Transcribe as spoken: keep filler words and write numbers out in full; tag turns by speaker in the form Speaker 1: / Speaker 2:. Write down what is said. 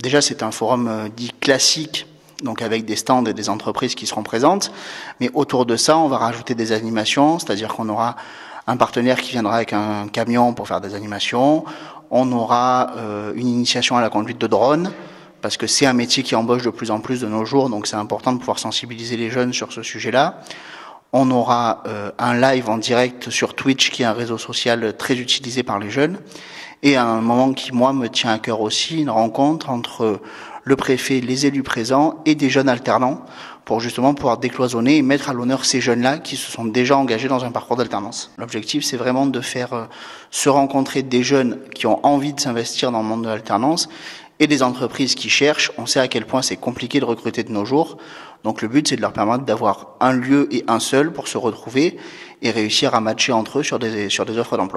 Speaker 1: déjà, c'est un forum euh, dit classique, donc avec des stands et des entreprises qui seront présentes. Mais autour de ça, on va rajouter des animations, c'est-à-dire qu'on aura un partenaire qui viendra avec un camion pour faire des animations. On aura euh, une initiation à la conduite de drone, parce que c'est un métier qui embauche de plus en plus de nos jours, donc c'est important de pouvoir sensibiliser les jeunes sur ce sujet-là. On aura euh, un live en direct sur Twitch, qui est un réseau social très utilisé par les jeunes. Et à un moment qui, moi, me tient à cœur aussi, une rencontre entre le préfet, les élus présents et des jeunes alternants, pour justement pouvoir décloisonner et mettre à l'honneur ces jeunes-là qui se sont déjà engagés dans un parcours d'alternance. L'objectif, c'est vraiment de faire euh, se rencontrer des jeunes qui ont envie de s'investir dans le monde de l'alternance et des entreprises qui cherchent. On sait à quel point c'est compliqué de recruter de nos jours. Donc le but, c'est de leur permettre d'avoir un lieu et un seul pour se retrouver et réussir à matcher entre eux sur des, sur des offres d'emploi.